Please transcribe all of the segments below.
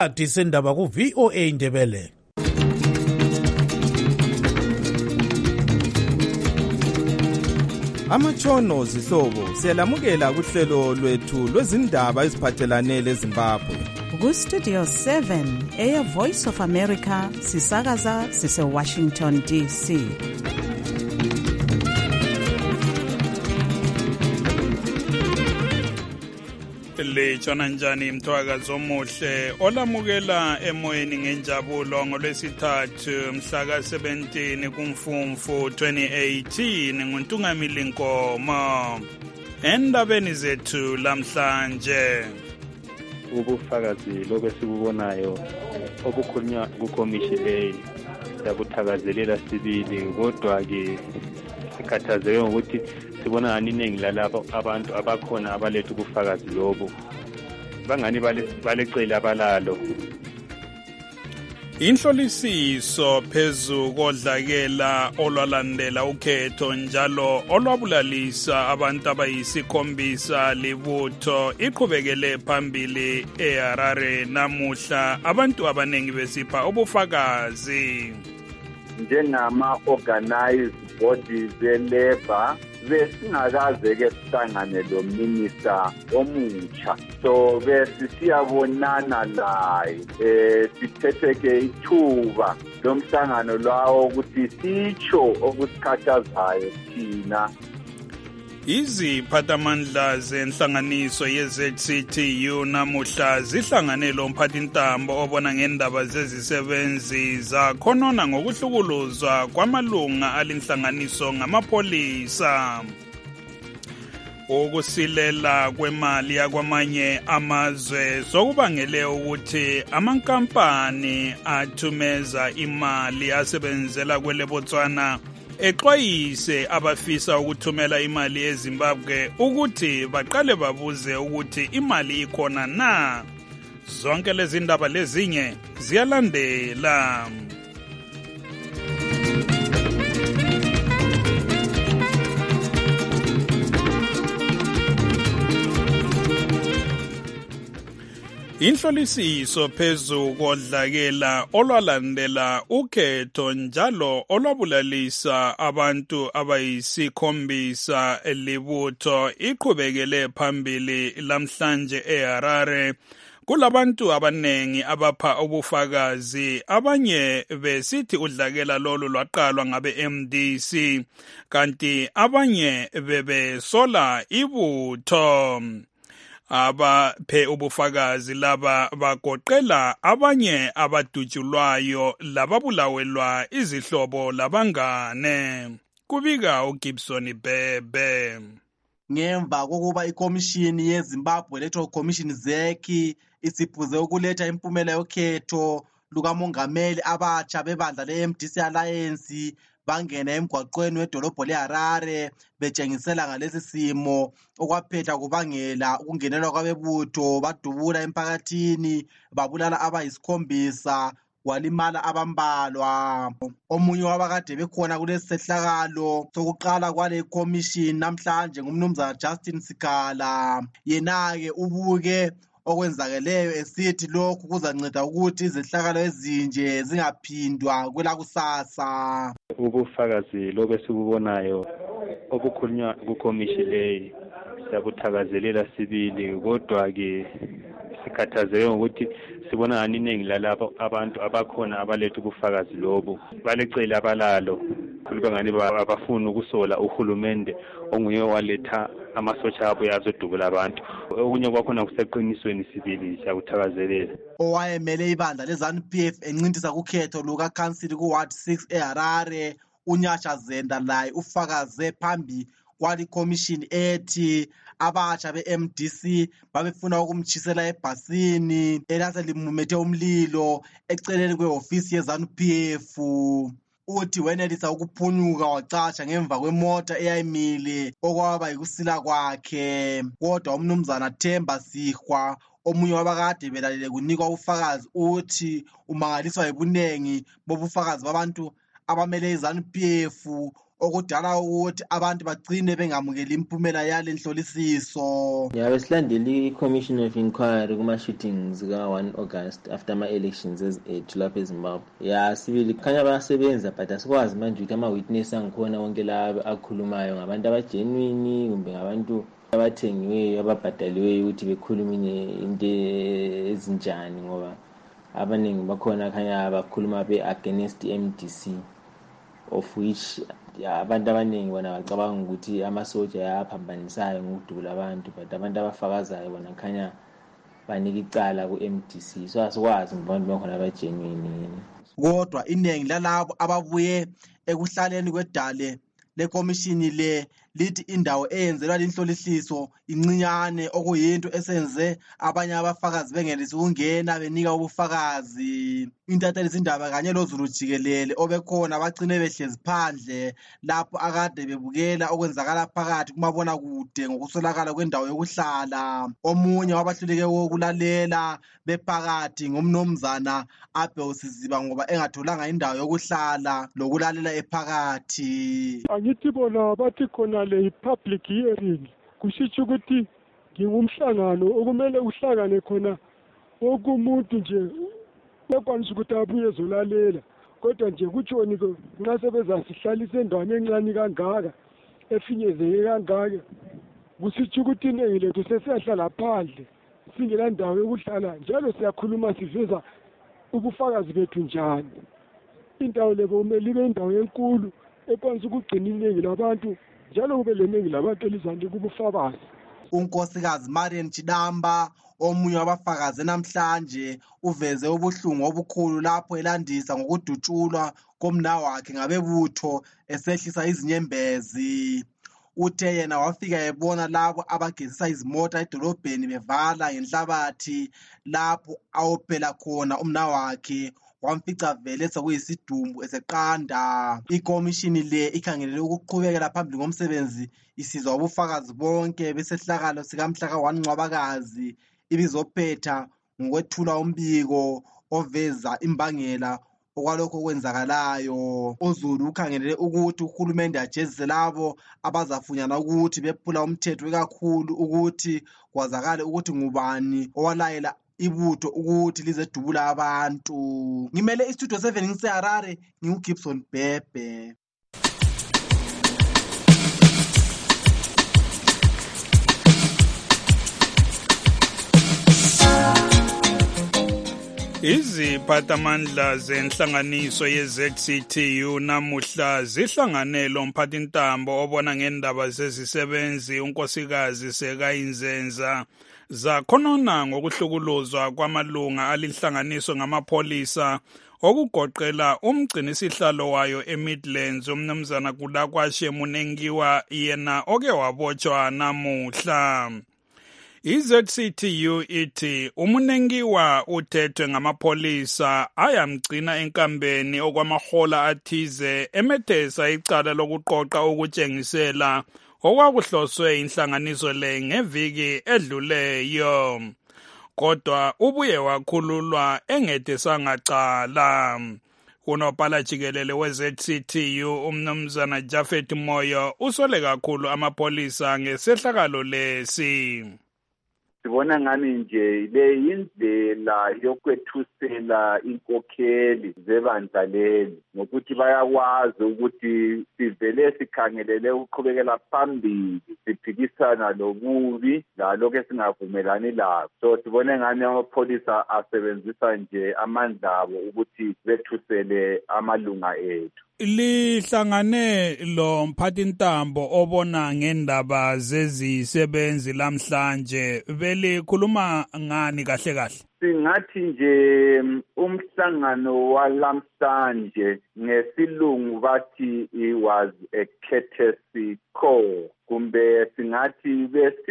Sendaba ku VOA Indebele. Amatshono zihlobo siyalamukela kuhlelo lwethu lwezindaba eziphathelane leZimbabwe. Ku Studio 7 Air Voice of America sisakaza sise Washington DC. Lejona njani mthwakazi omuhle olamukela emoyeni ngenjabulo ngolwesithathu mhla ka-17 kuMfumfu 2018 nguNtungamili Nkomo. Endabeni zethu lamhlanje ubufakazi lokwesikubonayo obukhulunywa kukomishini siyabuthakazelela sibili, kodwa-ke sikhathazeke ngokuthi sibona ngani iningi lalabo abantu abakhona abaletha ubufakazi lobo bangani balecele abalalo. Inhlolisiso phezu kodlakela olwalandela ukhetho njalo olwabulalisa abantu abayisikhombisa libutho iqhubekele phambili eHarare namuhla, abantu abaningi besipha ubufakazi. Njengama-organized bodies be-labor besingakaze-ke sihlangane lo minista omutsha, so besisiyabonana laye sithethe-ke ithuba lomhlangano lwawo ukuthi sitsho okusikhathazayo thina. Iziphathamandla zenhlanganiso ye-ZCTU namuhla zihlangane lomphathintambo obona ngendaba zezisebenzi zakhonona ngokuhlukuluzwa kwamalunga alinhlanganiso ngamapholisa. Ukusilela kwemali yakwamanye amazwe sokubangele ukuthi amankampani athumeza imali asebenzela kwele Botswana exwayise abafisa ukuthumela imali eZimbabwe ukuthi baqale babuze ukuthi imali ikhona na. Zonke lezi ndaba lezinye ziyalandela. Inhlolisiso phezu kodlakela olwalandela ukhetho njalo olwabulalisa abantu abayisikhombisa libutho iqhubekele phambili lamhlanje eHarare. Kulabantu abanengi abapha ubufakazi, abanye besithi udlakela lolu lwaqalwa ngabe-MDC kanti abanye bebesola ibutho. Abaphe ubufakazi laba bagoqela abanye abadutshulwayo lababulawelwa izihlobo labangane. Kubika uGibson Bebe. Ngemva kokuba ikomishini yeZimbabwe Electoral Commission ZEC isiphuze ukuletha impumela yokhetho lukamongameli abatsha bebandla le-MDC Alliance bangena emgwaqweni wedolobho leHarare betshengisela ngalesi simo okwaphetha kubangela ukungenelwa kwabebutho badubula emphakathini babulala abayisikhombisa walimala abambalwa. Omunye wabakade bekhona kulesi sehlakalo sokuqala kwale commission namhlanje ngumnumzana Justin Sikala. Yena-ke ubuke okwenzakeleyo esithi lokhu kuzanceda ukuthi izehlakalo ezinje zingaphindwa kwelakusasa. Ubufakazi lokwesikubonayo obukhulunywa kukomishini siyabuthakazelela sibili, kodwa-ke sikhathazeke ngokuthi sibona ngani iningi lalabo abantu abakhona abaletha ubufakazi lobo balecele abalalo bangani abafuna ukusola uhulumende onguye waletha amasotsha abo yazodubula abantu. Okunye kwakhona kuseqinisweni sibili siyakuthakazelela. Owayemele ibandla leZANU-PF encintisa kukhetho lukakhansili kuWard 6 eHarare uNyasha Zenda laye ufakaze phambi kwali commission ethi abatsha be-MDC babefuna ukumtshisela ebhasini elase limumethe umlilo eceleni kwehofisi yeZANU-PF. Uthi wenelisa ukuphunyuka wacatsha ngemva kwemota eyayimile okwaba yikusila kwakhe. Kodwa umnumzana Themba Sihwa omunye wabakade belalele kunikwa ufakazi uthi umangaliswa yibunengi bobufakazi babantu abamele iZANU-PF okudala ukuthi abantu bagcine bengamukeli impumela yale nhlolisiso. Besilandele i-Commission of Inquiry kuma-shootings ka-1 August after ama-elections ezithu lapha eZimbabwe. Sibili kukhanya bayasebenza but asikwazi manje ukuthi ama-witness angikhona wonke la akhulumayo ngabantu abagenuine kumbe ngabantu abathengiweyo ababhadaliweyo ukuthi bekhulume into ezinjani, ngoba abaningi bakhona khanya bakhuluma be-against MDC, of which abantu abaningi bona bacabanga ukuthi amasoja ayaphambanisayo ngokudubula abantu, but abantu abafakazayo bona khanya banika icala ku-MDC. So asikwazi abantu bakhona abagenuine. Kodwa iningi lalabo ababuye ekuhlaleni kwedale lekomishini le lithi indawo eyenzelwa inhlolisiso incinyane, okuyinto esenze abanye abafakazi bengenelisi ukungena benika ubufakazi. Intatheli zindaba kanye loZulu jikelele obekhona bagcine behlezi phandle lapho akade bebukela okwenzakala phakathi kumabona kude ngokuswelakala kwendawo yokuhlala. Omunye wabahluleke ukulalela bephakathi ngumnumzana Abel Siziba ngoba engatholanga indawo yokuhlala lokulalela ephakathi. Angithi bona bathi khona le public hearing kusitsho ukuthi ngingumhlangano okumele uhlangane khona wonke umuntu nje ekwanisa ukuthi abuye ezolalela, kodwa nje kutshoni nxa sebezasihlalisa endaweni encane kangaka efinyezeke kangaka, kusitsho ukuthi iningi lethu sesiyahlala phandle singela ndawo yokuhlala, njalo siyakhuluma siveza ubufakazi bethu njani. Indawo le kumele ibe indawo enkulu ekwanisa ukugcina iningi labantu, njalo kube leningi labantu elizanika ubufakazi. Unkosikazi Marian Chidamba, omunye wabafakazi namhlanje, uveze ubuhlungu obukhulu lapho elandisa ngokudutshulwa komnawakhe ngabebutho esehlisa izinyembezi. Uthe yena wafika ebona labo abagezisa izimota edolobheni bevala ngenhlabathi lapho awophela khona umnawakhe, wamfica vele sekuyisidumbu eseqanda. Ikomishini le ikhangelele ukuqhubekela phambili ngomsebenzi isizwa ubufakazi bonke besehlakalo sikamhlaka 1 Ncwabakazi ibizophetha ngokwethula umbiko oveza imbangela okwalokho okwenzakalayo. uZulu ukhangelele ukuthi uhulumende ajezise labo abazafunyana ukuthi bephula umthetho ikakhulu ukuthi kwazakale ukuthi ngubani owalayela ibutho ukuthi lizedubula abantu. Ngimele istudio 7 ngiseHarare, nginguGibson Bhebhe. Iziphathamandla zenhlanganiso ye-ZCTU namuhla zihlangane lomphathintambo obona ngendaba zezisebenzi unkosikazi Sekayinzenza zakhonona ngokuhlukuluzwa kwamalunga alinhlanganiso ngamapholisa okugoqela umgcinisihlalo wayo eMidlands umnumzana Kulakwashe Munengiwa yena oke wabotshwa namuhla. I-ZCTU ithi uMunengiwa uthethwe ngamapholisa ayamgcina enkambeni okwamahola athize emethesa icala lokuqoqa ukutshengisela okwakuhloswe inhlanganiso le ngeviki edluleyo, kodwa ubuye wakhululwa engethesanga cala. Unobhala jikelele we-ZCTU umnumzana Jafet Moyo usole kakhulu amapholisa ngesehlakalo lesi. Sibona ngani nje le indlela yokwethusela inkokheli zebandla leli ngokuthi bayakwazi ukuthi sivele sikhangelele ukuqhubekela phambili siphikisana lobubi lalokho esingavumelani lakho. So sibone ngani amapholisa asebenzisa nje amandla abo ukuthi bethusele amalunga ethu. Lihlangane lo mphathintambo obona ngendaba zezisebenzi lamhlanje, belikhuluma ngani kahle kahle? Singathi nje umhlangano walamhlanje ngesilungu bathi it was a courtesy call, kumbe singathi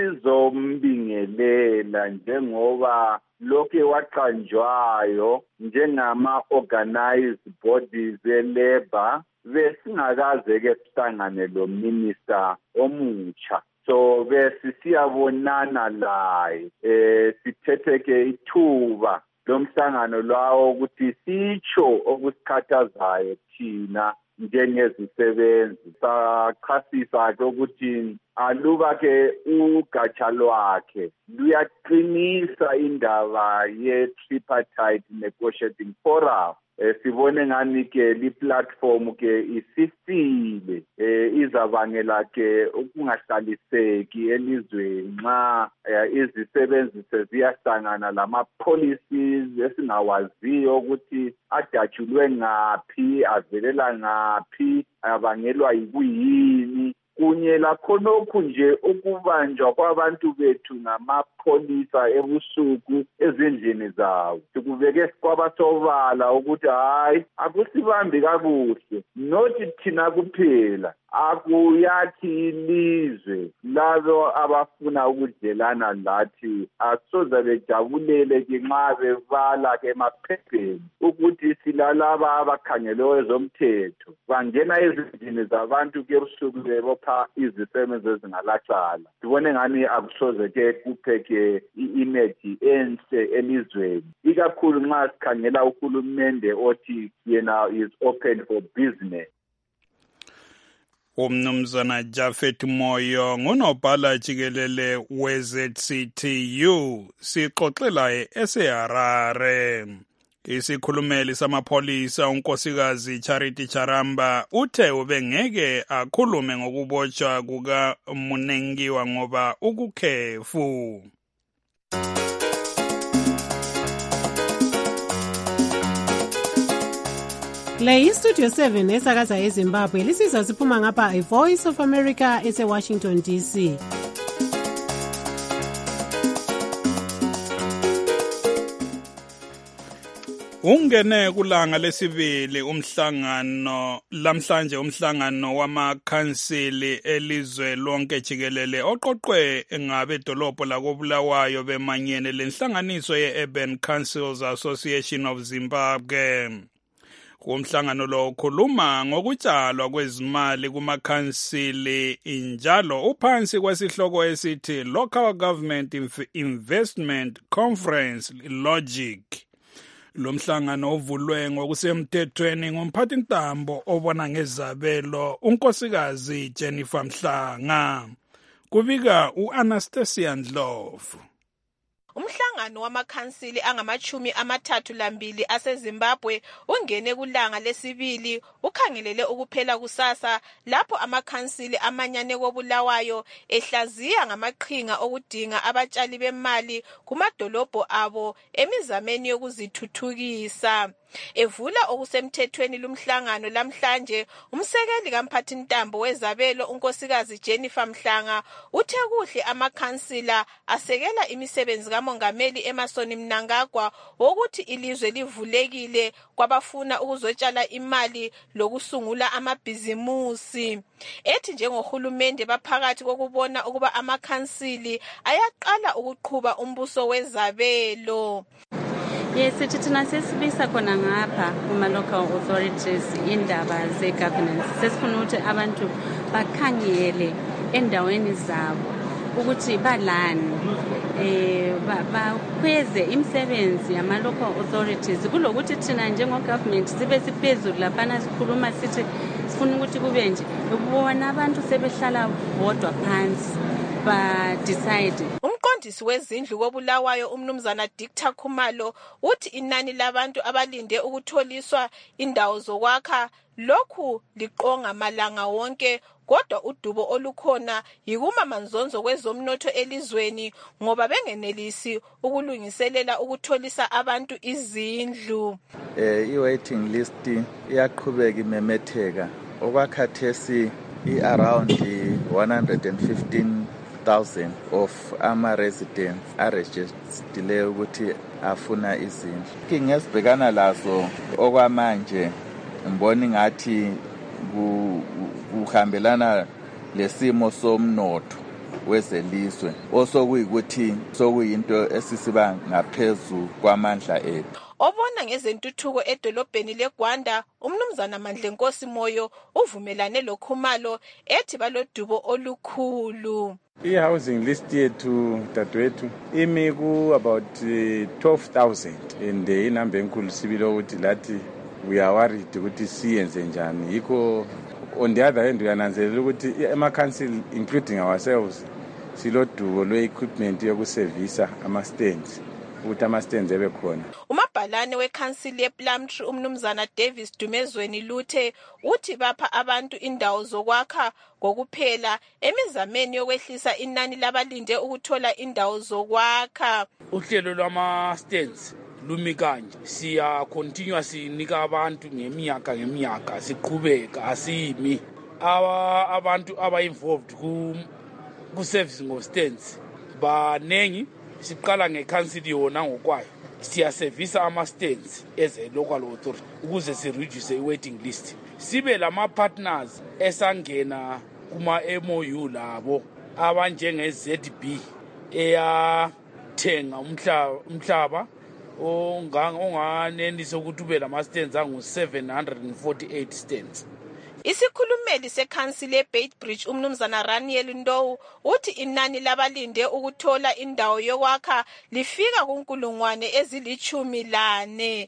besizombingelela njengoba lokho waqanjwayo njengama-organized bodies e-labor besingakaze-ke sihlangane lo minister omutsha. So besisiyabonana laye sithethe-ke ithuba lomhlangano lwawo ukuthi sitsho okusikhathazayo thina njengezisebenzi. Sachasisa-ke ukuthi aluba-ke ugatsha lwakhe luyaqinisa indaba ye-tripartite negotiating forum. Sibone ngani-ke li-platform-ke isisile izabangela-ke ukungahlaliseki elizweni nxa izisebenzi seziyahlangana lama-policies esingawaziyo ukuthi adatshulwe ngaphi, avelela ngaphi, abangelwa yikuyini. Kunye lakhonokhu nje ukubanjwa kwabantu bethu ngamapholisa ebusuku ezindlini zabo. Sikubeke kwabasobala ukuthi hayi akusibambi kakuhle, nothi thina kuphela, akuyathi ilizwe labo abafuna ukudlelana lathi asoze bejabulele-ke nxa bebala-ke emaphepheni ukuthi silalaba abakhangelwe ezomthetho bangena ezindlini zabantu-ke ebusuku bebopha izisebenzi ezingalacala. Sibone ngani akusoze-ke kuphe-ke i-image enhle elizweni, ikakhulu nxa sikhangela uhulumende othi yena is open for business. Umnumzana Japhet Moyo ngunobhala jikelele we-ZCTU sixoxelayo eseHarare. Isikhulumeli samapholisa unkosikazi Charity Charamba uthe ubengeke akhulume ngokubotshwa kuka Munengiwa ngoba ukukhefu. Le iStudio 7 esakaza eZimbabwe lisizwa siphuma ngapha iVoice of America eseWashington DC. Ungene kulanga lesibili lamhlanje umhlangano wamakhansili elizwe lonke jikelele oqoqwe ngabedolobho lakoBulawayo bemanyene lenhlanganiso ye-Urban Councils Association of Zimbabwe. Kumhlangano lo ukhuluma ngokutshalwa kwezimali kumakhansili injalo uphansi kwesihloko esithi Local Government Investment Conference Logic. Lo mhlangano uvulwe ngokusemthethweni ngumphathintambo obona ngezabelo unkosikazi Jennifer Mhlanga. Kubika uAnastasia Ndlovu. Umhlangano wamakhansili angama-32 aseZimbabwe ungene kulanga lesibili ukhangelele ukuphela kusasa lapho amakhansili amanyane koBulawayo ehlaziya ngamaqhinga okudinga abatshali bemali kumadolobho abo emizameni yokuzithuthukisa. Evula okusemthethweni lumhlangano lamhlanje umsekeli kamphathintambo wezabelo unkosikazi Jennifer Mhlanga uthe kuhle amakhansila asekela imisebenzi kamongameli Emmerson Mnangagwa wokuthi ilizwe livulekile kwabafuna ukuzotshala imali lokusungula amabhizimusi. Ethi njengohulumende baphakathi kokubona ukuba amakhansili ayaqala ukuqhuba umbuso wezabelo. Yes, thina sesibisa khona ngapha kuma local authorities indaba ze-governance. Sesifuna ukuthi abantu bakhangele endaweni zabo ukuthi balani bakhweze imisebenzi yama-local authorities kulokuthi thina njengo-government sibe siphezulu laphana sikhuluma sithi sifuna ukuthi kube nje bona abantu sebehlala bodwa phansi ba-decide. Umqondisi wezindlu koBulawayo umnumzana Dictor Khumalo uthi inani labantu abalinde ukutholiswa indawo zokwakha lokhu liqonga malanga wonke kodwa udubo olukhona yikuma manzonzo kwezomnotho elizweni ngoba bengenelisi ukulungiselela ukutholisa abantu izindlu. I-waiting list iyaqhubeka imemetheka okwakhathesi i-around 115,000 of ama-residents arejistileyo ukuthi afuna izindlu. Inkinga esibhekana lazo okwamanje ngibona ngathi kuhambelana lesimo somnotho wezelizwe osokuyikuthi sokuyinto esisiba ngaphezu kwamandla ethu. Obona ngezentuthuko edolobheni leGwanda umnumzana Mandlenkosi Moyo uvumelane loKhumalo ethi balodubo olukhulu. I-housing list yethu dadwethu imi ku about 12,000 and inamba enkulu sibile ukuthi lathi we are worried ukuthi siyenze njani. Yikho on the other hand uyananzelela ukuthi ama-council including ourselves silodubo lwe-equipment yokusevisa ama-stands ukuthi ama-stands ebe khona. Umabhalane weCouncil yePlumtree umnumzana Davis Dumezweni Luthe uthi bapha abantu indawo zokwakha ngokuphela emizameni yokwehlisa inani labalinde ukuthola indawo zokwakha. Uhlelo lwama-stands lumi kanje siya continue sinika abantu ngeminyaka siqhubeka asimi abantu aba-involved ku-servicing of stands banengi. Siqala ngeCouncil yona ngokwayo siyasevisa ama-stands as a local authority ukuze si-reduce i-waiting list. Sibe lama-partners esangena kuma-MOU labo abanjenge-ZB eyathenga umhlaba onganenisa ukuthi ube lama-stands angu-748 stands. Isikhulumeli seCouncil eBeitbridge umnumzana Raniel Ndowu uthi inani labalinde ukuthola indawo yokwakha lifika kunkulungwane ezili-14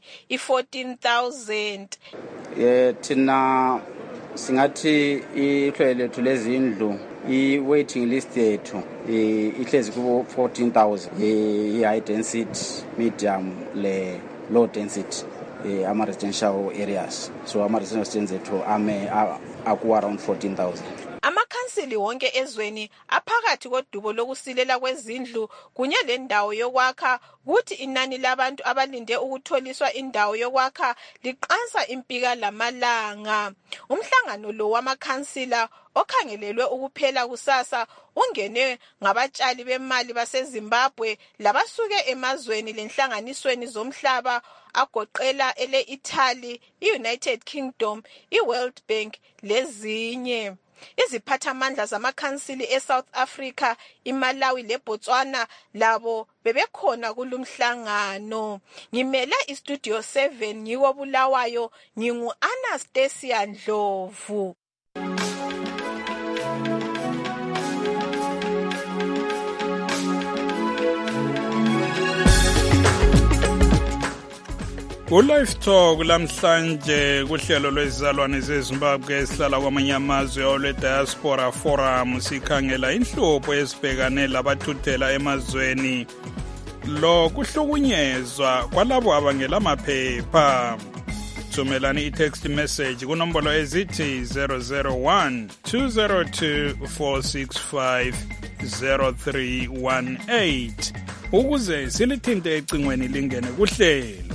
i-14,000. Thina singathi ihlelo lethu lezindlu i-waiting list yethu ihlezi ku 14,000 i-high density, medium le low density ama-residential areas. So ama-residential stands ethu aku-around 14,000. Amakhansili wonke ezweni aphakathi kodubo lokusilela kwezindlu kunye lendawo yokwakha kuthi inani labantu abalinde ukutholiswa indawo yokwakha liqansa impika lamalanga. Umhlangano lo wamakhansila okhangelelwe ukuphela kusasa ungene ngabatshali bemali baseZimbabwe labasuke emazweni lenhlanganisweni zomhlaba agoqela ele-Italy, i-United Kingdom, i-World Bank lezinye. Iziphathamandla zamakhansili eSouth Africa, iMalawi leBotswana labo bebekhona kulumhlangano. Ngimele iStudio 7 ngiko Bulawayo, ngingu-Anastasia Ndlovu. Live Talk lamhlanje kuhlelo lwezizalwane zeZimbabwe esihlala kwamanye amazwe olwe Diaspora Forum sikhangela inhlupho ezibhekane labathuthela emazweni lo kuhlukunyezwa kwalabo abangela maphepha. Thumelani i-text message kunombolo ezithi 001 202 465 0318 ukuze silithinte ecingweni lingene kuhlelo.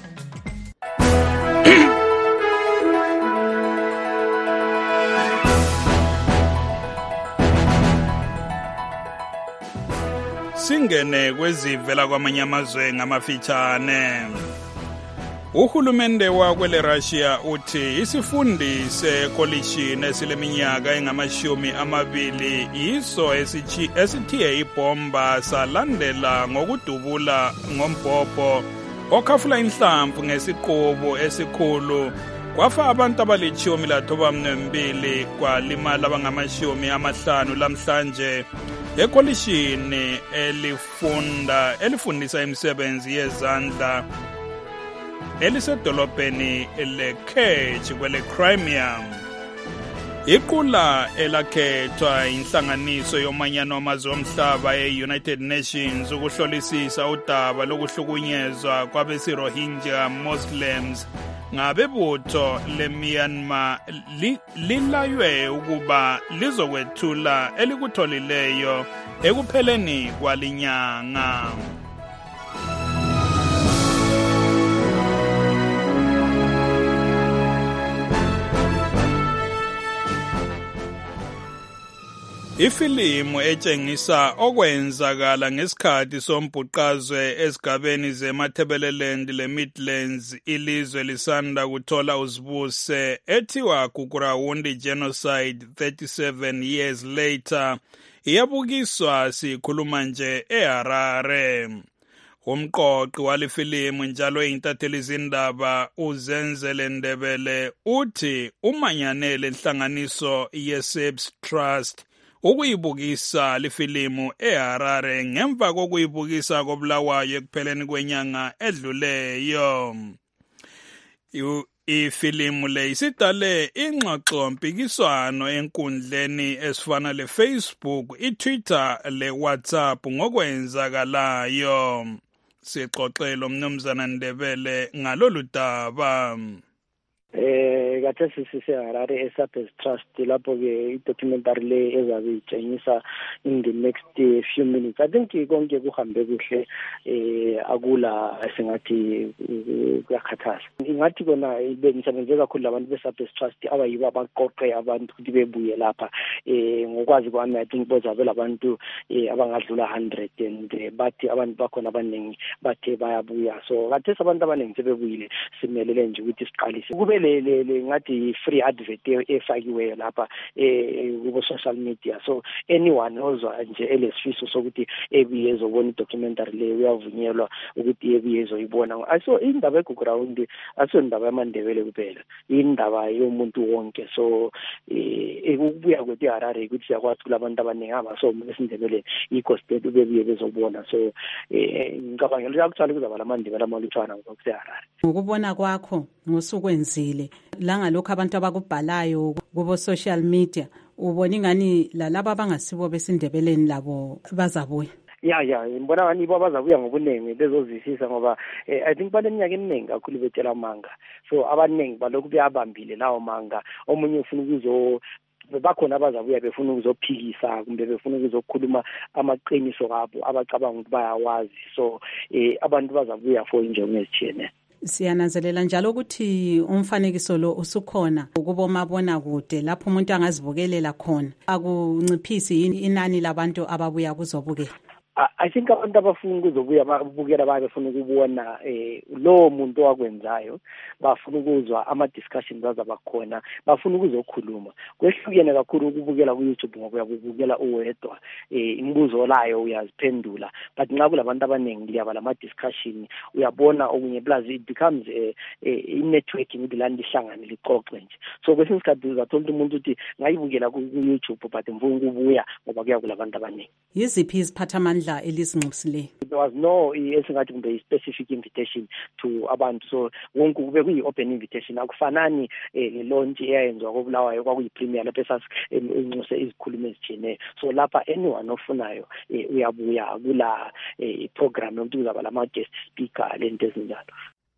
Singene kwezivela kwamanye amazwe ngamafitshane. Uhulumende wakwele Russia uthi isifundi sekolishini esileminyaka engama-20 yiso esithiye ibhomba salandela ngokudubula ngombhobho okhafula inhlamvu ngesiqubu esikhulu kwafa abantu abali-12 kwalimala abangama-50 lamhlanje ekolishini elifundisa imisebenzi yezandla elisedolobheni leKerch kwele Crimea. Iqula elakhethwa inhlanganiso yomanyano wamazwe omhlaba e-United Nations ukuhlolisisa udaba lokuhlukunyezwa kwabesiRohingya Muslims ngabebutho leMyanmar lilaywe ukuba lizokwethula elikutholileyo ekupheleni kwalinyanga. Ifilimu etshengisa okwenzakala ngesikhathi sombhuqazwe esigabeni zeMatabeleland leMidlands ilizwe lisanda kuthola uzibuse ethiwa Gugurawundi Genocide 37 years later iyabukiswa sikhuluma nje eHarare. Umqoqi walifilimu njalo intatheli zindaba uZenzele Ndebele uthi umanyanele inhlanganiso yeSAPS Trust ukuyibukisa lifilimu eHarare ngemva kokuyibukisa koBulawayo ekupheleni kwenyanga edluleyo. Ifilimu le isidale ingxoxo mpikiswano enkundleni esifana le-Facebook, i-Twitter, le-WhatsApp ngokwenzakalayo. Sixoxele uMnumzana Ndebele ngalolu daba. Kathesi siseHarare eSabes Trust lapho ke i-documentary le ezabe itshengisa in the next few minutes. I think konke kuhambe kuhle akula singathi kuyakhathaza. Ingathi kona bengisebenze kakhulu labantu beSabes Trust abayibo abaqoqe abantu ukuthi bebuye lapha ngokwazi kwami I think bozabe labantu abangadlula 100 and bathi abantu bakhona abaningi bathe bayabuya. So kathesi abantu abaningi sebebuyile simelele nje ukuthi siqalise. Kube le ngathi free advert efakiweyo lapha kubo social media, so anyone ozwa nje elesifiso sokuthi ebuye ezobona i-documentary le uyavunyelwa ukuthi ebuye ezoyibona. Aso indaba eGugurawundi aso indaba yamaNdebele kuphela, indaba yomuntu wonke. So ukubuya kwethu eHarare ukuthi siyakwazi kulabantu abaningi abaso esiNdebele i-gospel bebuye bezobona. So ngicabangela ukuthi kuzaba lamaNdebele amalutshwana ngokuseHarare. Ngokubona kwakho ngosukwenzile la ngalokho abantu abakubhalayo kubo social media, ubona ingani lalabo abangasibo besindebeleni labo bazabuya? Ya ngibona ngani ibo bazabuya ngobuningi bezozwisisa ngoba I think baneminyaka eminingi kakhulu betshela amanga. So abaningi balokhu beyabambile lawo manga. Omunye ufuna bakhona abazabuya befuna ukuzophikisa kumbe befuna ukuzokhuluma amaqiniso abo abacabanga ukuthi bayawazi. So abantu bazabuya for injongo ezithiyene. Siyananzelela njalo ukuthi umfanekiso lo usukhona ukubomabona kude lapho umuntu angazibukelela khona. Akunciphisi inani labantu ababuya kuzobukela. I think abantu abafuna ukuzobuya babukela bafuna ukubona lo muntu owakwenzayo, bafuna ukuzwa ama-discussions azabakhona, bafuna ukuzokhuluma. Kwehlukene kakhulu ukubukela ku-YouTube ngoba uyabukela uwedwa, imibuzo layo uyaziphendula. But nxa kulabantu abaningi liyaba lama-discussion, uyabona okunye plus it becomes i-networking ukuthi landi ihlangane lixoxe nje. So kwesinye isikhathi uzathola umuntu ukuthi ngayibukela ku-YouTube but mfuna ukubuya ngoba kuya kulabantu abaningi. Yiziphi iziphathamandla elizinxusile? There was no esingathi kumbe specific invitation to abantu, so wonke kube kuyi-open invitation. Akufanani launch eyayenzwa koBulawayo kwakuyi-premier lapho esasinxuse izikhulumo ezithile. So lapha anyone ofunayo uyabuya kula program yokuthi kuzaba lama-guest speaker lento ezinjalo.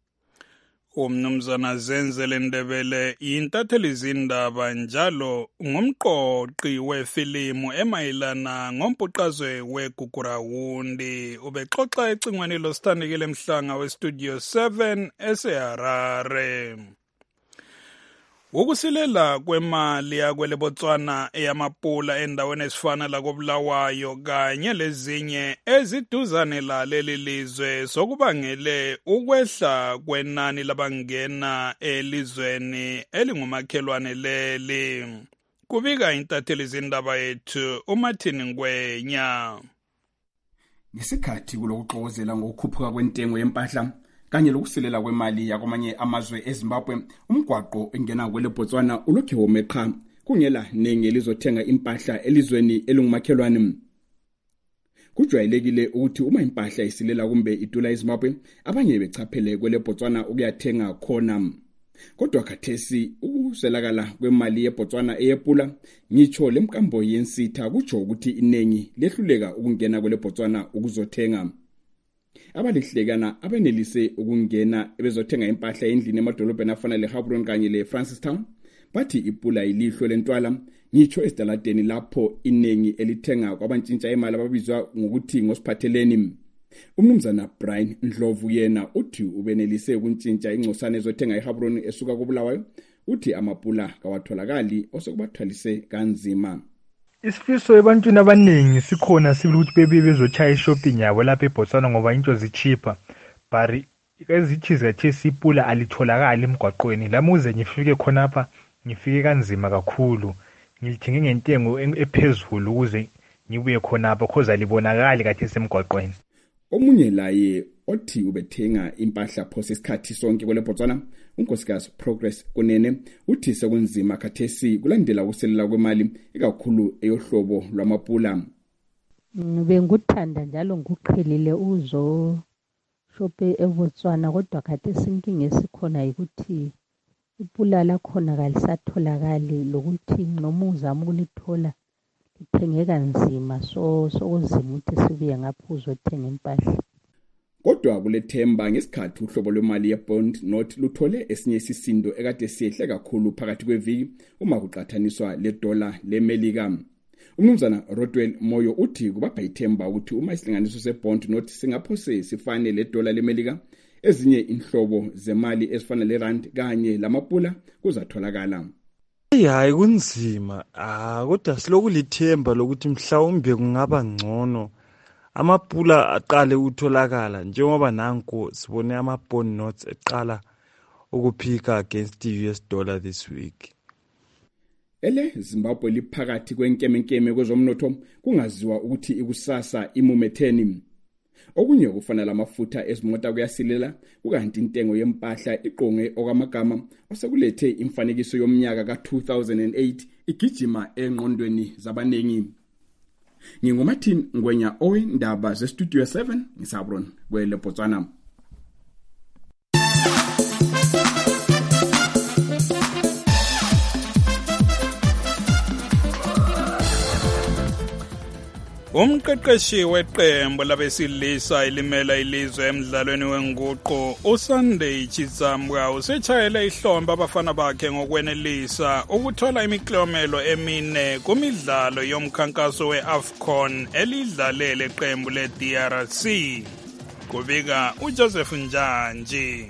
Umnumzana Zenzele Ndebele yintatheli izindaba njalo ngumqoqi wefilimu emayelana ngombhuqazwe weGugurawundi. Ubexoxa ecingweni losithandekile Mhlanga weStudio 7 eseHarare. Ukusilela kwemali yakwele Botswana eyamapula endaweni esifana la koBulawayo kanye lezinye eziduzane laleli lizwe sokubangele ukwehla kwenani labangena elizweni elingumakhelwane leli. Kubika intatheli izindaba yethu uMartin Ngwenya. Ngesikhathi kulokuxokozela ngokukhuphuka kwentengo yempahla kanye lokusilela kwemali yakwamanye amazwe eZimbabwe, umgwaqo engena kwele Botswana ulokhe womeqa kungela nengi elizothenga impahla elizweni elingumakhelwane. Kujwayelekile ukuthi uma impahla isilela kumbe idula eZimbabwe, abanye bechaphele kwele Botswana ukuyathenga khona. Kodwa khathesi ukuselakala kwemali yeBotswana eyepula ngitsho lemkambo yensitha kutsho ukuthi inengi lehluleka ukungena kwele Botswana ukuzothenga. Abalihlekana abenelise ukungena bezothenga impahla endlini emadolobheni afana leGaborone kanye leFrancistown bathi ipula ilihlo lentwala ngitsho esidaladeni lapho inengi elithenga kwabantshintsha imali ababizwa ngokuthi ngosiphatheleni. Umnumzana Brian Ndlovu yena uthi ubenelise ukuntshintsha ingcosana ezothenga eGaborone esuka koBulawayo, uthi amapula kawatholakali osokubathwalise kanzima. Isifiso ebantwini abaningi sikhona sibili ukuthi bebuye bezochaya ishopping yabo lapha eBotswana ngoba into zicheaper. Bari ezichize kathesi ipula alitholakali emgwaqweni. Lamuze ngifike khonapha ngifike kanzima kakhulu. Ngilithenge ngentengo ephezulu ukuze ngibuye khonapha because alibonakali kathesi emgwaqweni. Omunye laye othi ubethenga impahla phose isikhathi sonke kwele Botswana, unkosikazi Progress Kunene, uthi sekunzima khathesi kulandela ukuselela kwemali ikakhulu eyohlobo lwamapula. Benguthanda njalo nguqhelile uzo shope eBotswana, kodwa khathesi inkinga esikhona ukuthi ipula lakhona kalisatholakali lokuthi noma uzama ukulithola lithengeka nzima sokuzima ukuthi sibuye ngapha uzothenga impahla. Kodwa kulethemba ngesikhathi uhlobo lwemali ye-bond note luthole esinye isisindo ekade siyehle kakhulu phakathi kweviki uma kuqathaniswa le-dollar le-Melika. Umnumzana Rodwell Moyo uthi kubapha ithemba ukuthi uma isilinganiso se-bond note singaphose sifane le-dollar le-Melika, ezinye inhlobo zemali ezifana le-rand kanye lamapula kuzatholakala. Hayi kunzima, kodwa silokulithemba lokuthi mhlawumbe kungaba ngcono amapula aqale utholakala njengoba nanku sibone ama-bond notes eqala ukuphika against the US dollar this week. Zimbabwe liphakathi kwenkemenkeme kwezomnotho kungaziwa ukuthi ikusasa imumetheni. Okunye kufana lamafutha ezimota kuyasilela, ukanti intengo yempahla iqonge okwamagama osekulethe imfanekiso yomnyaka ka-2008 igijima engqondweni zabanengi. NginguMartin Ngwenya owendaba zeStudio 7 ngisabron kweleBotswana. Umqeqeshi weqembu labesilisa elimela ilizwe emidlalweni wenguqu uSunday Chizambwa usechayela ihlombe abafana bakhe ngokwenelisa ukuthola imiklomelo emine kumidlalo yomkhankaso we-AFCON elidlalele iqembu le-DRC. Kubika uJoseph Njanji.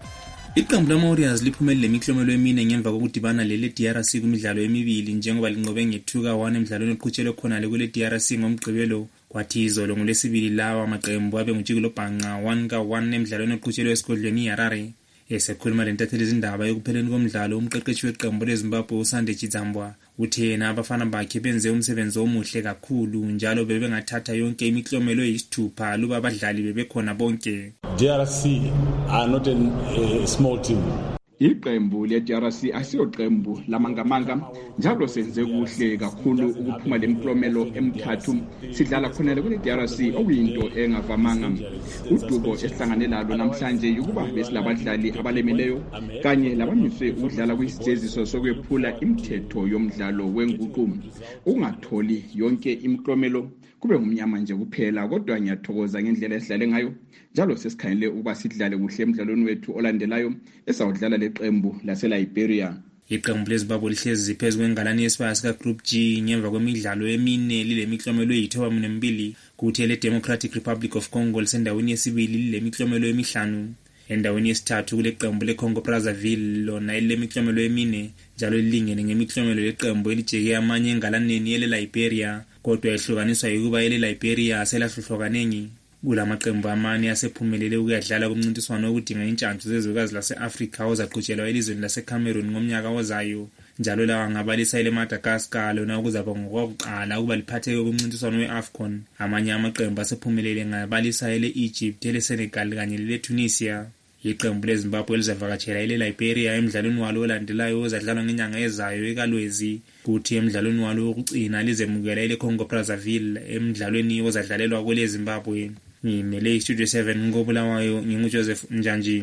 Iqembu lama-Warriors liphumelele imiklomelo emine ngemva kokudibana lele-DRC kumidlalo emibili njengoba linqobe nge-2-1 emidlalweni oqhutshelwe khonale kule-DRC ngomgqibelo. Kwathi izolo ngolwesibili lawa amaqembu abe ngujikelo bhanqa 1-1 emidlalweni oqhutshelwe esigodlweni iHarare. Esekhuluma lentatheli izindaba ekupheleni komdlalo, umqeqeshi weqembu leZimbabwe uSunday Chizambwa uthe yena abafana bakhe benze umsebenzi omuhle kakhulu njalo bebengathatha yonke imiklomelo eyisithupha luba abadlali bebekhona bonke. DRC are not a small team. Iqembu le-DRC asiyoqembu lamangamanga njalo senze kuhle kakhulu ukuphuma lemklomelo emithathu sidlala khona kule-DRC okuyinto engavamanga. Udubo esihlangane lalo namhlanje yukuba besilabadlali abalemileyo kanye labamiswe ukudlala kuyisijeziso sokwephula imithetho yomdlalo wenguqu. Ungatholi yonke imiklomelo kube ngumnyama nje kuphela, kodwa ngiyathokoza ngendlela esidlale ngayo njalo sesikhangele ukuba sidlale kuhle emidlalweni wethu olandelayo esawudlala leqembu lase-Liberia. Iqembu leZimbabwe lihlezi phezu kwengalani yesibaya sika-Group G ngemva kwemidlalo emine lilemiklomelo eyi-92, kuthi ele-Democratic Republic of Congo lisendaweni yesibili lilemiklomelo emihlanu. Endaweni yesithathu kule qembu le-Congo Brazzaville lona elilemiklomelo emine njalo lilingene ngemiklomelo leqembu elijeke amanye engalaneni ele-Liberia, kodwa ehlukaniswa yukuba ele-Liberia selahluhlukanengi. Kulamaqembu amane asephumelele ukuyadlala kumncintiswano wokudinga intshantshu zezwekazi lase-Afrika ozaqhutshelwa elizweni lase-Cameroon ngomnyaka ozayo. Njalo lawa ngabalisa ele-Madagascar lona okuzaba ngokokuqala ukuba liphatheke kumncintiswano we-AFCON. Amanye amaqembu asephumelele ngabalisa ele-Egypt, ele-Senegal kanye lele-Tunisia. Iqembu leZimbabwe lizavakatshela ele-Liberia emidlalweni walo olandelayo ozadlalwa ngenyanga ezayo ekalwezi, kuthi emidlalweni walo wokugcina lizemukela ele-Congo Brazzaville emidlalweni ozadlalelwa kwele-Zimbabwe. Ngimele iStudio 7 ngobulawayo nginguJoseph Njanji.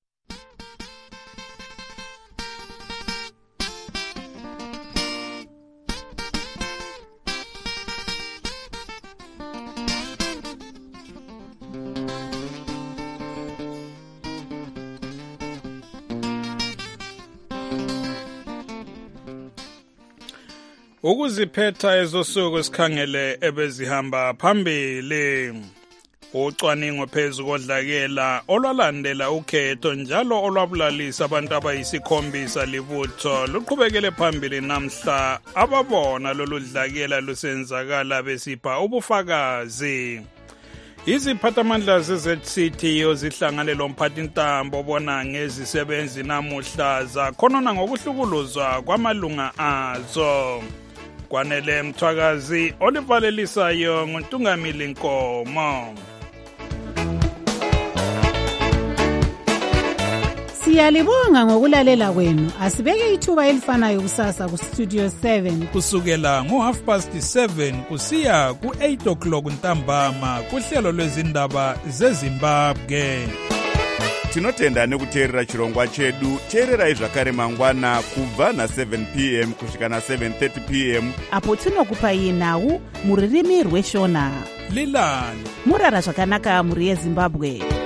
Ukuziphetha ezosuku sikhangele ebezihamba phambili. Ucwaningo phezu kodlakela olwalandela ukhetho njalo olwabulalisa abantu abayisikhombisa libutho luqhubekele phambili namhla ababona lolu dlakela lusenzakala besipha ubufakazi. Iziphathamandla ze-ZCT zihlangane lomphathintambo obona ngezisebenzi namuhla zakhonona ngokuhlukuluzwa kwamalunga azo. Kwanele Mthwakazi olivalelisayo nguNtungamili Nkomo. Siyalibonga ngokulalela kwenu. Asibeke ithuba elifanayo kusasa kuStudio 7 kusukela ngo7:30 kusiya ku8 o'clock ntambama kuhlelo lwezindaba zeZimbabwe. tinotenda nekuteerera chirongwa chedu. teererai zvakare mangwana kubva na7 p.m. kusvika na7:30 p.m. apo tinokupai nhau muririmi rweshona. lilani murara zvakanaka muri yezimbabwe.